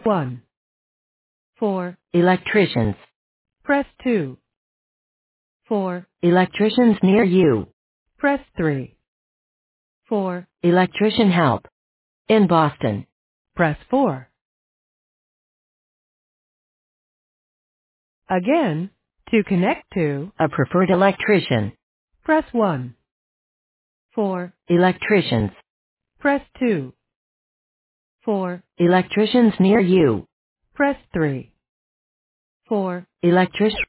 1. For Electricians. press 2. For Electricians near you. press 3. For Electrician help. In Boston. press 4. Again, to connect to, A preferred electrician. press 1. For Electricians. press 2. For Electricians near you. press 3. For Electric.